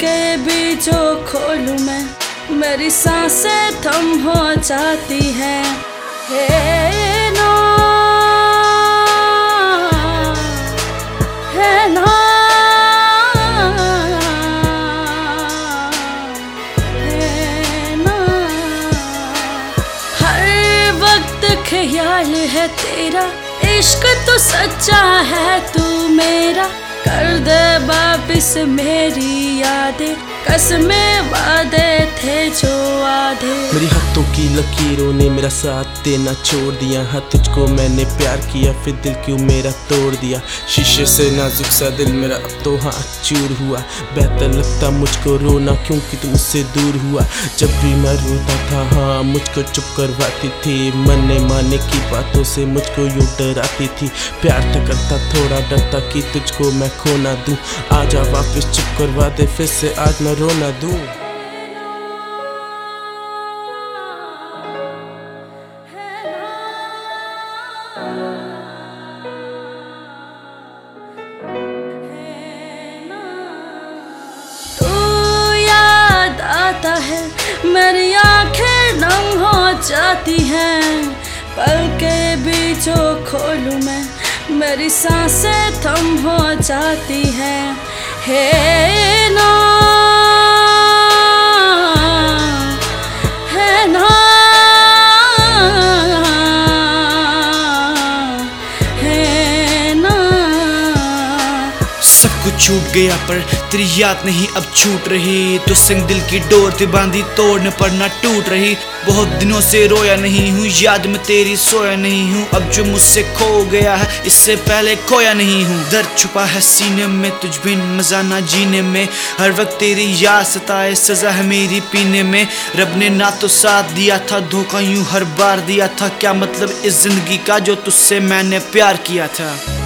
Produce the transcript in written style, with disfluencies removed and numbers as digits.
के बीचों खोलूं मैं, मेरी सांसें थम हो जाती हैं। है ना, है ना, है ना। हर वक्त ख्याल है तेरा, इश्क तो सच्चा है तू मेरा। कर दे वापिस मेरी यादें, कसमें वादे थे जो आधे। मेरी हाथों की लकीरों ने मेरा साथ देना छोड़ दिया। हाँ तुझको मैंने प्यार किया, फिर दिल क्यों मेरा तोड़ दिया। शीशे से नाजुक सा दिल मेरा अब तो हाँ चूर हुआ। बेहतर लगता मुझको रोना, क्योंकि तू मुझसे दूर हुआ। जब भी मैं रोता था हाँ मुझको चुप करवाती थी, मन्ने माने की बातों से मुझको यूं डराती थी। प्यार था करता थोड़ा डरता कि तुझको मैं खो ना दूं। आजा वापस चुप करवा दे, फिर से आज मैं रो ना दूं। है मेरी आंखें नम हो जाती हैं, पल के बीचों खोलूं मैं, मेरी सांसें थम हो जाती हैं। है ना, है ना, है ना। सब कुछ छूट गया पर तेरी याद नहीं अब छूट रही। तो संग दिल की डोर थी बांधी, तोड़ने पर ना टूट रही। बहुत दिनों से रोया नहीं हूँ, याद में तेरी सोया नहीं हूँ। अब जो मुझसे खो गया है इससे पहले खोया नहीं हूँ। दर्द छुपा है सीने में, तुझ बिन मजा ना जीने में। हर वक्त तेरी याद सताए, सजा है मेरी पीने में। रब ने ना तो साथ दिया था, धोखा यूं हर बार दिया था। क्या मतलब इस जिंदगी का जो तुझसे मैंने प्यार किया था।